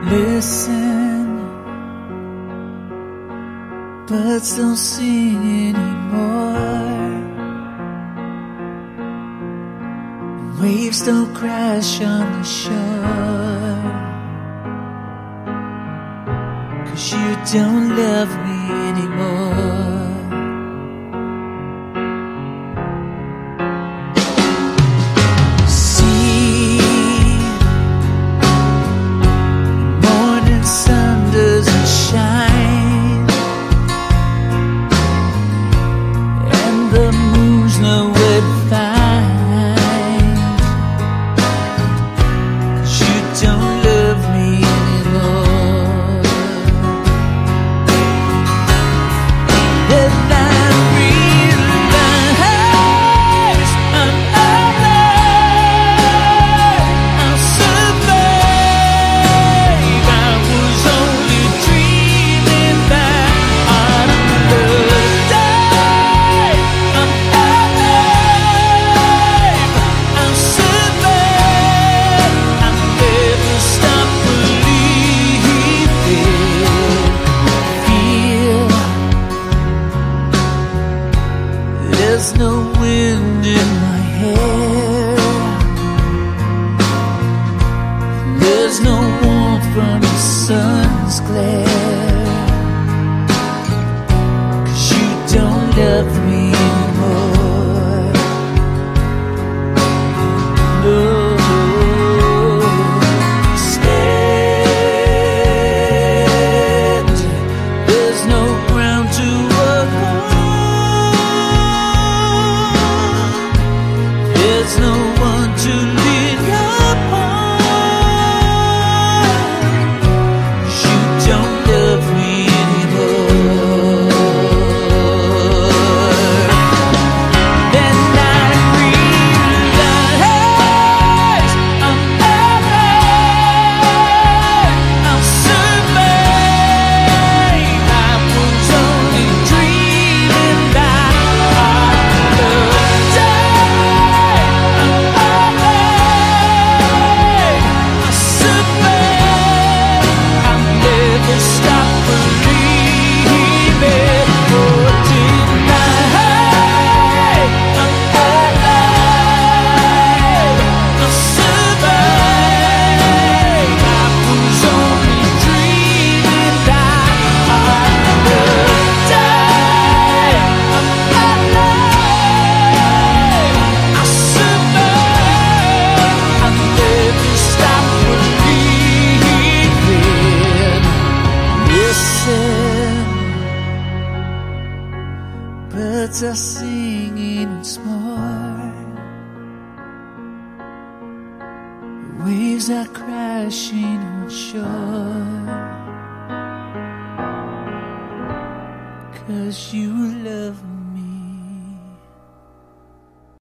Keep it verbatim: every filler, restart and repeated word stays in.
Listen, birds don't sing anymore. Waves don't crash on the shore. 'Cause you don't love me anymore. There's no wind in my hair. There's no warmth from the sun's glare. 'Cause you don't love me anymore. No. Stand. There's no ground to walk on. There's no one to lean upon. You don't love me anymore. Then I realize I'm alive. I'll survive. I was only dreaming that I loved you. Birds are singing once more. Waves are crashing on shore. 'Cause you love me.